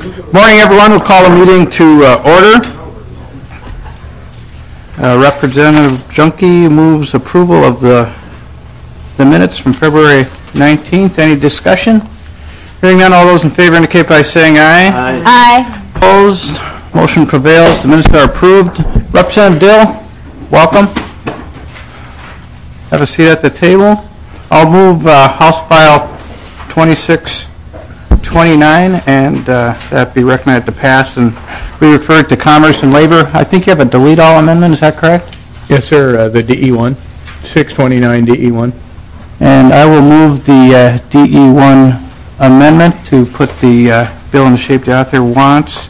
Morning, everyone. We'll call the meeting to order. Representative Junkie moves approval of the minutes from February 19th. Any discussion? Hearing none, all those in favor indicate by saying aye. Aye. Aye. Opposed? Motion prevails. The minutes are approved. Representative Dill, welcome. Have a seat at the table. I'll move House File 2629 and that be recommended to pass and be referred to Commerce and Labor. I think you have a delete all amendment, is that correct? Yes, sir, the DE1, 629 DE1. And I will move the DE1 amendment to put the bill in the shape the author wants.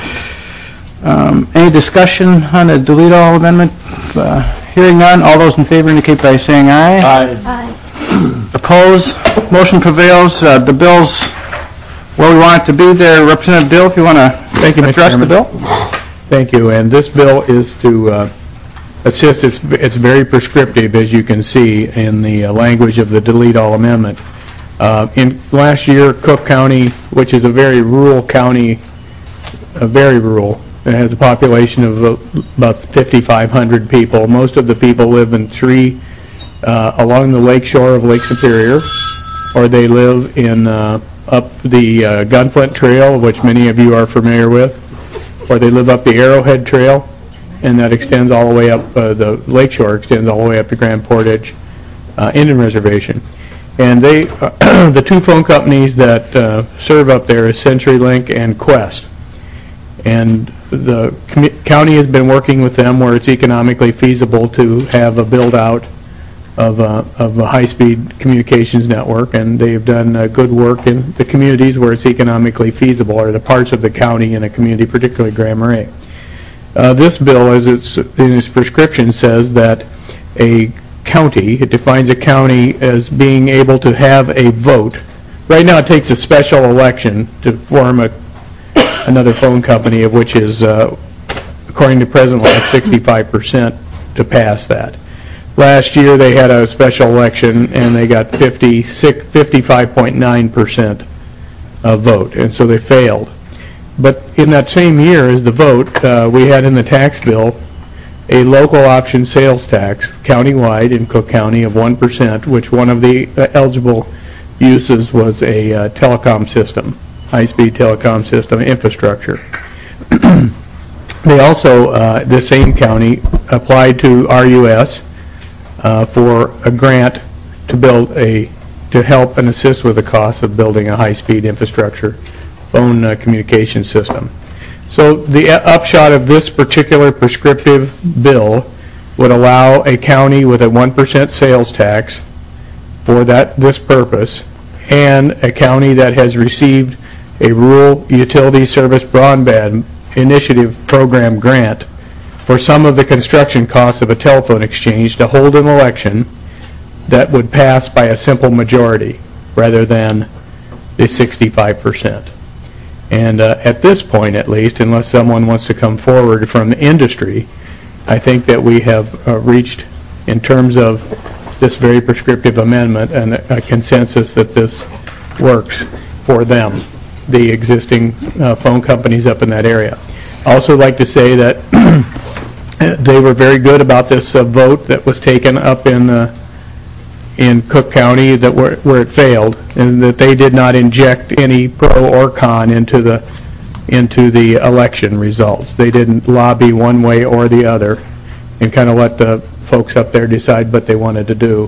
Any discussion on the delete all amendment? Hearing none, all those in favor indicate by saying aye. Aye. Aye. Opposed? Motion prevails. The bill's where we want it to be there. Representative Dill, if you want to address the bill. Thank you. And this bill is to assist. It's very prescriptive, as you can see in the language of the delete all amendment. In last year, Cook County, which is a very rural county, very rural, it has a population of about 5,500 people. Most of the people live in three along the lake shore of Lake Superior, or they live in up the Gunflint Trail, which many of you are familiar with, or they live up the Arrowhead Trail, and that extends all the way up, the lake shore extends all the way up to Grand Portage Indian Reservation. And they, the two phone companies that serve up there is CenturyLink and Quest. And the county has been working with them where it's economically feasible to have a build-out of a high-speed communications network, and they've done good work in the communities where it's economically feasible, or the parts of the county in a community, particularly Grand Marais. This bill, as it's in its prescription, says that a county, it defines a county as being able to have a vote. Right now it takes a special election to form another phone company, of which is, according to present law, 65% to pass that. Last year they had a special election and they got 55.9% vote, and so they failed. But in that same year as the vote, we had in the tax bill a local option sales tax countywide in Cook County of 1%, which one of the eligible uses was a telecom system, high-speed telecom system infrastructure. They also, the same county, applied to RUS for a grant to build to help and assist with the cost of building a high-speed infrastructure phone communication system. So the upshot of this particular prescriptive bill would allow a county with a 1% sales tax for this purpose, and a county that has received a Rural Utility Service Broadband Initiative Program grant for some of the construction costs of a telephone exchange to hold an election that would pass by a simple majority rather than the 65%. And at this point, at least, unless someone wants to come forward from the industry, I think that we have reached, in terms of this very prescriptive amendment, and a consensus that this works for them, the existing phone companies up in that area. I also like to say that they were very good about this vote that was taken up in Cook County that where it failed, and that they did not inject any pro or con into the election results. They didn't lobby one way or the other, and kind of let the folks up there decide what they wanted to do.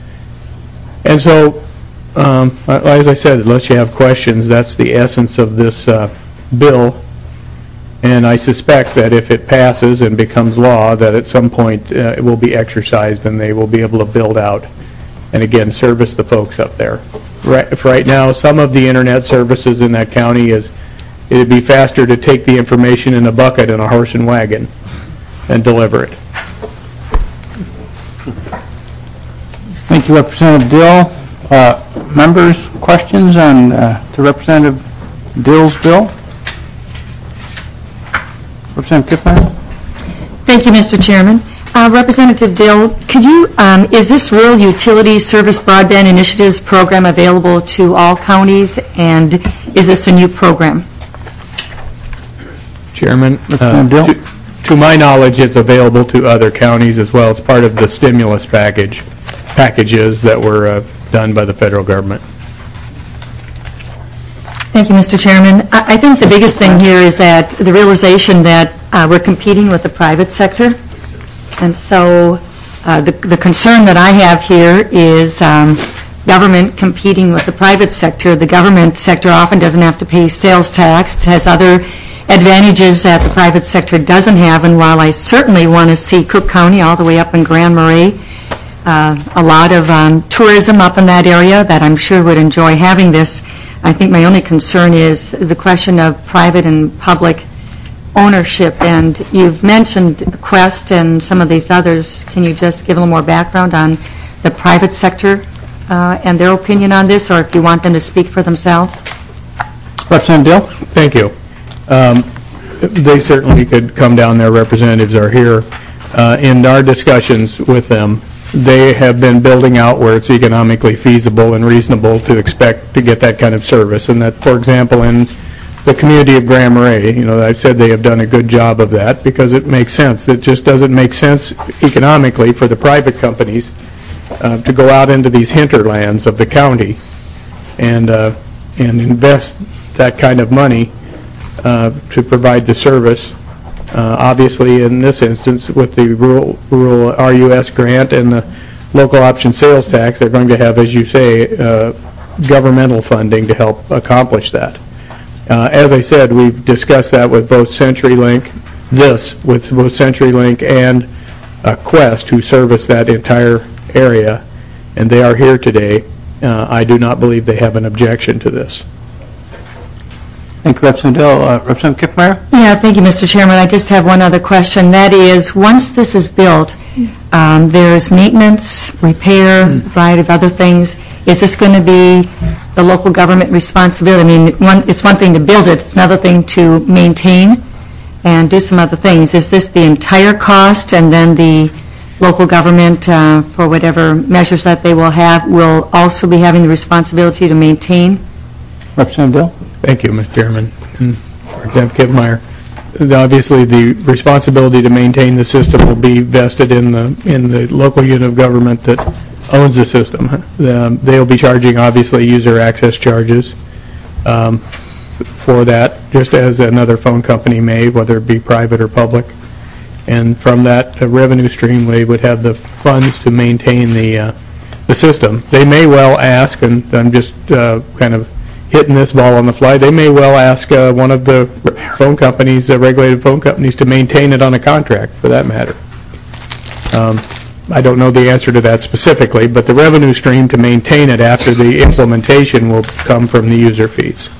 And so, as I said, unless you have questions, that's the essence of this bill. And I suspect that if it passes and becomes law, that at some point it will be exercised and they will be able to build out and, again, service the folks up there. Right now, some of the internet services in that county it'd be faster to take the information in a bucket and a horse and wagon and deliver it. Thank you, Representative Dill. Members, questions on to Representative Dill's bill? Representative Kipmeyer? Thank you, Mr. Chairman. Representative Dill, could you, is this Rural Utility Service Broadband Initiatives program available to all counties, and is this a new program? Chairman. Dill? To my knowledge, it's available to other counties as well. It's part of the stimulus packages that were done by the federal government. Thank you, Mr. Chairman. I think the biggest thing here is that the realization that we're competing with the private sector. And so the concern that I have here is government competing with the private sector. The government sector often doesn't have to pay sales tax, has other advantages that the private sector doesn't have. And while I certainly want to see Cook County all the way up in Grand Marais, a lot of tourism up in that area that I'm sure would enjoy having this, I think my only concern is the question of private and public ownership. And you've mentioned Quest and some of these others. Can you just give a little more background on the private sector and their opinion on this, or if you want them to speak for themselves? Representative Dill? Thank you. They certainly could come down. Their representatives are here. In our discussions with them, they have been building out where it's economically feasible and reasonable to expect to get that kind of service. And that, for example, in the community of Grand Marais, I've said they have done a good job of that because it makes sense. It just doesn't make sense economically for the private companies to go out into these hinterlands of the county and invest that kind of money to provide the service. Obviously, in this instance, with the rural RUS grant and the local option sales tax, they're going to have, as you say, governmental funding to help accomplish that. As I said, we've discussed that with both CenturyLink, with both CenturyLink and Quest, who service that entire area, and they are here today. I do not believe they have an objection to this. Thank you, Representative Dill. Representative Kiffmeyer? Yeah, thank you, Mr. Chairman. I just have one other question. That is, once this is built, there's maintenance, repair, a variety of other things. Is this going to be the local government responsibility? I mean, it's one thing to build it. It's another thing to maintain and do some other things. Is this the entire cost, and then the local government, for whatever measures that they will have, will also be having the responsibility to maintain? Representative Dill? Thank you, Mr. Chairman. Representative Kiffmeyer. Obviously, the responsibility to maintain the system will be vested in the local unit of government that owns the system. They'll be charging, obviously, user access charges for that, just as another phone company may, whether it be private or public. And from that revenue stream, they would have the funds to maintain the system. They may well ask, and I'm just kind of hitting this ball on the fly, they may well ask one of the phone companies, regulated phone companies, to maintain it on a contract, for that matter. I don't know the answer to that specifically, but the revenue stream to maintain it after the implementation will come from the user fees.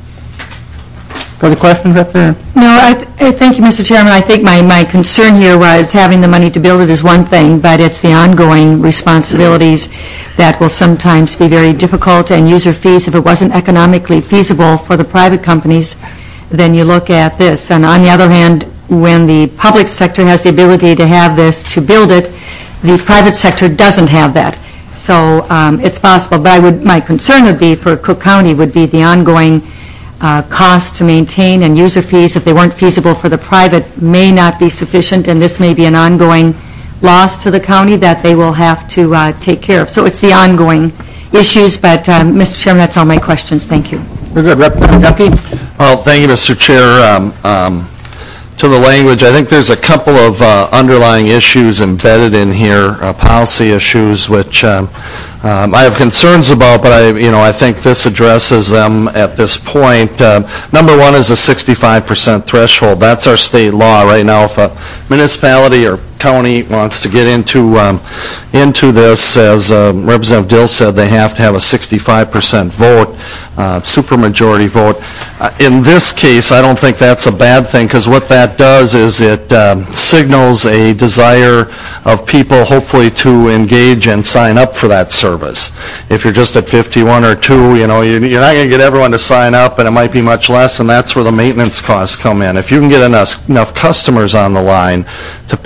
Further questions, Representative? No, thank you, Mr. Chairman. I think my concern here was having the money to build it is one thing, but it's the ongoing responsibilities that will sometimes be very difficult, and user fees, if it wasn't economically feasible for the private companies, then you look at this. And on the other hand, when the public sector has the ability to have this, to build it, the private sector doesn't have that. So it's possible, but my concern would be for Cook County would be the ongoing cost to maintain, and user fees, if they weren't feasible for the private, may not be sufficient, and this may be an ongoing loss to the county that they will have to take care of. So it's the ongoing issues, but Mr. Chairman, that's all my questions. Thank you. Very good. Representative Junkie? Well, thank you, Mr. Chair. To the language, I think there's a couple of underlying issues embedded in here, policy issues, which I have concerns about, but I think this addresses them at this point. Number one is a 65% threshold. That's our state law right now. If a municipality or county wants to get into this, as Representative Dill said, they have to have a 65% vote, supermajority vote. In this case, I don't think that's a bad thing, because what that does is it signals a desire of people, hopefully, to engage and sign up for that service. If you're just at 51 or 2, you're not going to get everyone to sign up, and it might be much less, and that's where the maintenance costs come in. If you can get enough customers on the line to pay for the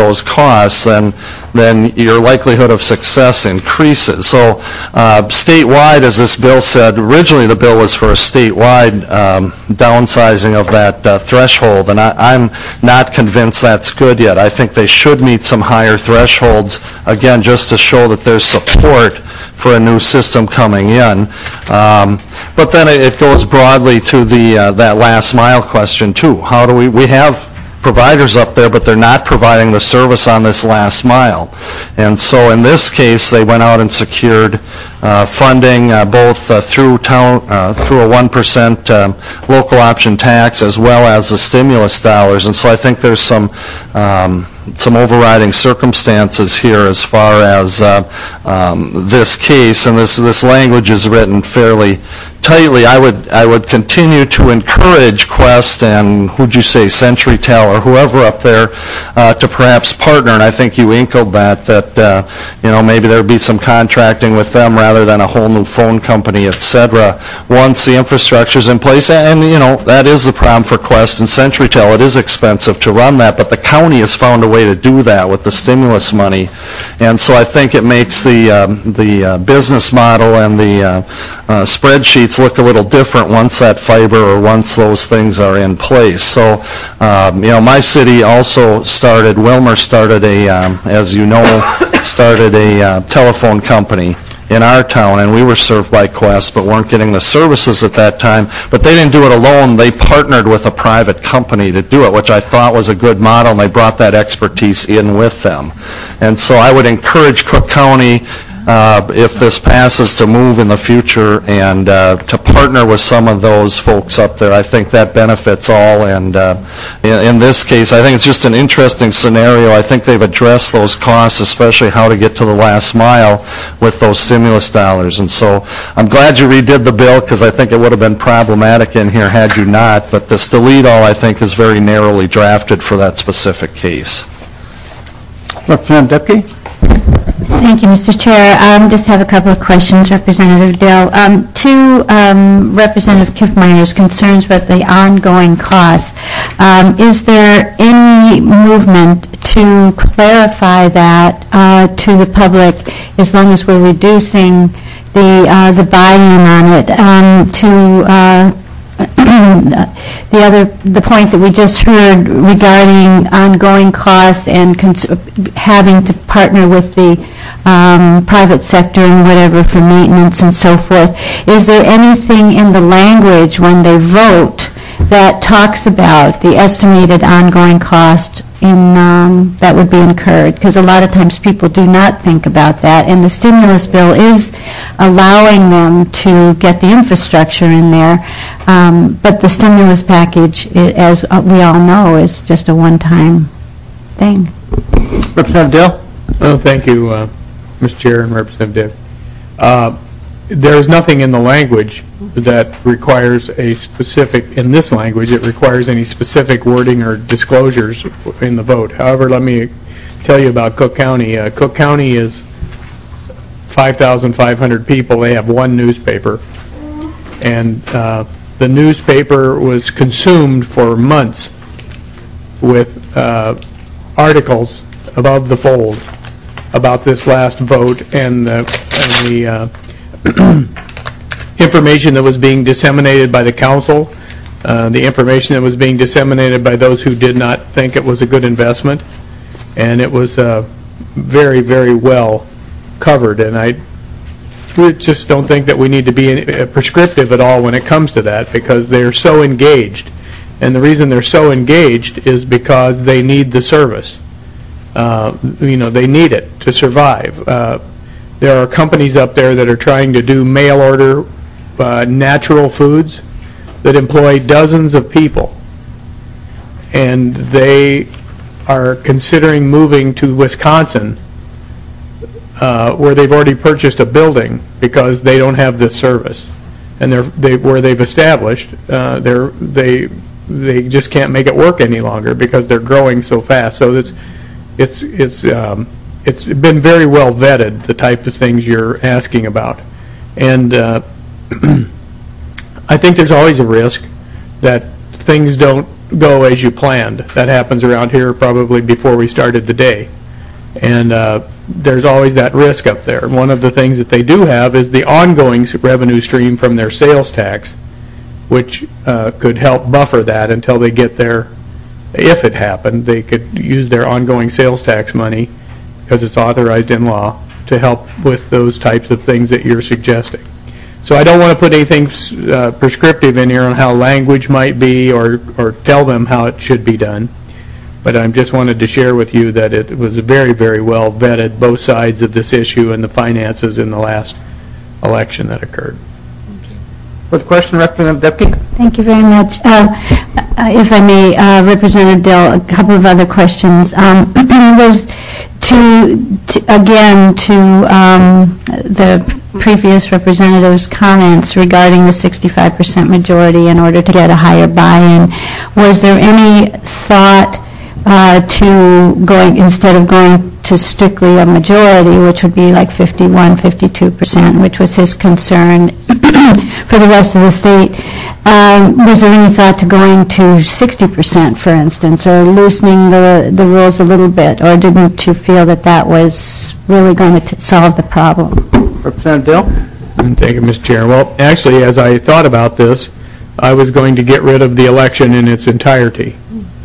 those costs, then your likelihood of success increases. So statewide, as this bill said, originally the bill was for a statewide downsizing of that threshold, and I'm not convinced that's good yet. I think they should meet some higher thresholds, again, just to show that there's support for a new system coming in. But then it goes broadly to that last mile question too. How do we have providers up there, but they're not providing the service on this last mile. And so in this case, they went out and secured funding both through a 1% local option tax as well as the stimulus dollars. And so I think there's some overriding circumstances here as far as this case, and this language is written fairly tightly. I would continue to encourage Quest and, who'd you say, CenturyTel or whoever up there to perhaps partner, and I think you inkled that maybe there'd be some contracting with them rather than a whole new phone company, et cetera, once the infrastructure's in place. And that is the problem for Quest and CenturyTel. It is expensive to run that, but the county has found a way to do that with the stimulus money. And so I think it makes the business model and the spreadsheets look a little different once that fiber or once those things are in place. So, my city also started, Wilmer started as you know, started a telephone company in our town, and we were served by Quest but weren't getting the services at that time. But they didn't do it alone. They partnered with a private company to do it, which I thought was a good model, and they brought that expertise in with them. And so I would encourage Cook County, if this passes, to move in the future and to partner with some of those folks up there. I think that benefits all, and in this case, I think it's just an interesting scenario. I think they've addressed those costs, especially how to get to the last mile with those stimulus dollars. And so I'm glad you redid the bill, because I think it would have been problematic in here had you not, but this delete all, I think, is very narrowly drafted for that specific case. Representative Dupke? Thank you, Mr. Chair. Just have a couple of questions, Representative Dill. To Representative Kiffmeyer's concerns about the ongoing costs, is there any movement to clarify that to the public, as long as we're reducing the buy-in on it, the point that we just heard regarding ongoing costs and having to partner with the private sector and whatever for maintenance and so forth. Is there anything in the language when they vote that talks about the estimated ongoing cost that would be incurred? Because a lot of times people do not think about that, and the stimulus bill is allowing them to get the infrastructure in there, but the stimulus package, as we all know, is just a one-time thing. Representative Dill? Oh, thank you, Mr. Chair and Representative. There is nothing in the language that requires a specific, in this language, it requires any specific wording or disclosures in the vote. However, let me tell you about Cook County. Cook County is 5,500 people. They have one newspaper. And the newspaper was consumed for months with articles above the fold about this last vote and the information that was being disseminated by the council, the information that was being disseminated by those who did not think it was a good investment, and it was very, very well covered. And I just don't think that we need to be prescriptive at all when it comes to that, because they're so engaged. And the reason they're so engaged is because they need the service. They need it to survive. There are companies up there that are trying to do mail order natural foods that employ dozens of people, and they are considering moving to Wisconsin, where they've already purchased a building because they don't have this service, and where they've established they just can't make it work any longer because they're growing so fast. So it's been very well vetted, the type of things you're asking about. And I think there's always a risk that things don't go as you planned. That happens around here probably before we started the day. And there's always that risk up there. One of the things that they do have is the ongoing revenue stream from their sales tax, which could help buffer that until they get there. If it happened, they could use their ongoing sales tax money, because it's authorized in law, to help with those types of things that you're suggesting. So I don't want to put anything prescriptive in here on how language might be or tell them how it should be done. But I just wanted to share with you that it was very, very well vetted, both sides of this issue and the finances in the last election that occurred. With question, Representative Depke? Thank you very much. If I may, Representative Dill, a couple of other questions. Was the previous representative's comments regarding the 65% majority in order to get a higher buy-in. Was there any thought to going, instead of going to strictly a majority, which would be like 51, 52%, which was his concern for the rest of the state, was there any thought to going to 60%, for instance, or loosening the rules a little bit, or didn't you feel that that was really going to solve the problem? Representative Dill? Thank you, Mr. Chair. Well, actually, as I thought about this, I was going to get rid of the election in its entirety,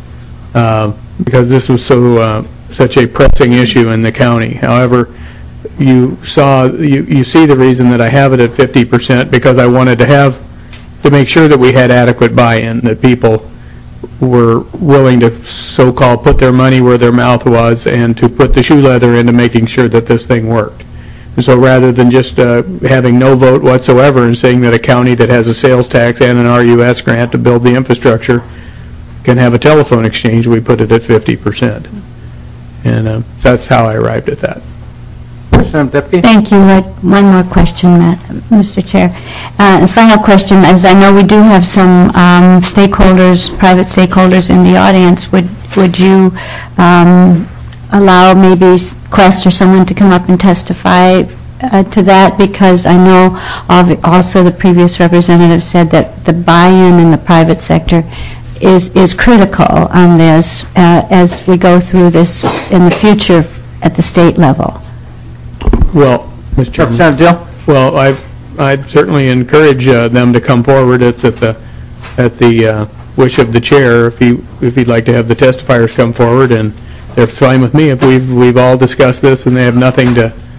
because this was such a pressing issue in the county. However, you see the reason that I have it at 50%, because I wanted to make sure that we had adequate buy-in, that people were willing to so-called put their money where their mouth was and to put the shoe leather into making sure that this thing worked. And so rather than just having no vote whatsoever and saying that a county that has a sales tax and an RUS grant to build the infrastructure can have a telephone exchange, we put it at 50%. And that's how I arrived at that. Thank you. One more question, Mr. Chair. And final question, as I know we do have some stakeholders, private stakeholders in the audience, would you allow maybe Quest or someone to come up and testify to that? Because I know also the previous representative said that the buy-in in the private sector is critical on this as we go through this in the future at the state level. Well, Mr. Chairman, Representative Dill? well, I'd certainly encourage them to come forward. It's at the wish of the chair if he'd like to have the testifiers come forward, and they're fine with me if we've all discussed this and they have nothing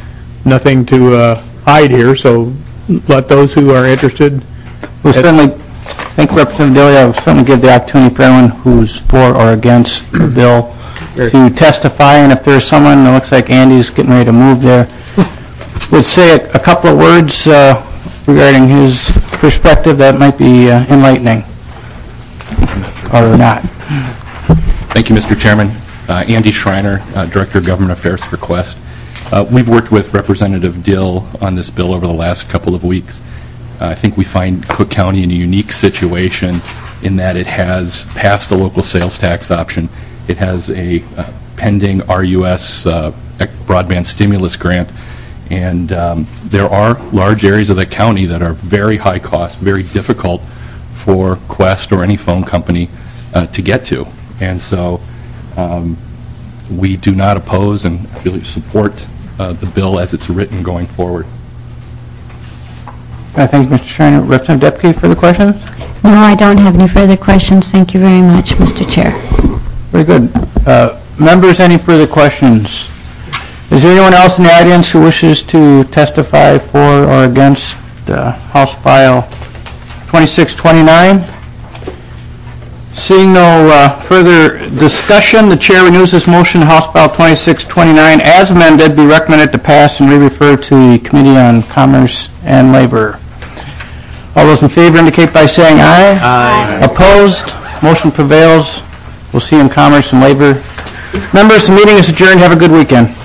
to hide here. So let those who are interested. We'll certainly thank Representative Dill. I will certainly give the opportunity for anyone who's for or against the bill to testify, and if there's someone, it looks like Andy's getting ready to move there, would say a couple of words regarding his perspective that might be enlightening, or not. Thank you, Mr. Chairman. Andy Schreiner, Director of Government Affairs for Quest. We've worked with Representative Dill on this bill over the last couple of weeks. I think we find Cook County in a unique situation in that it has passed the local sales tax option. It has a pending RUS broadband stimulus grant, and there are large areas of the county that are very high cost, very difficult for Quest or any phone company to get to. And so we do not oppose and really support the bill as it's written going forward. Thank you, Mr. Schreiner. Representative Depke, further questions? No, I don't have any further questions. Thank you very much, Mr. Chair. Very good. Members, any further questions? Is there anyone else in the audience who wishes to testify for or against House File 2629? Seeing no further discussion, the chair renews this motion, House File 2629, as amended, be recommended to pass and re-refer to the Committee on Commerce and Labor. All those in favor indicate by saying aye. Aye. Opposed? Motion prevails. We'll see you in Commerce and Labor. Members, the meeting is adjourned. Have a good weekend.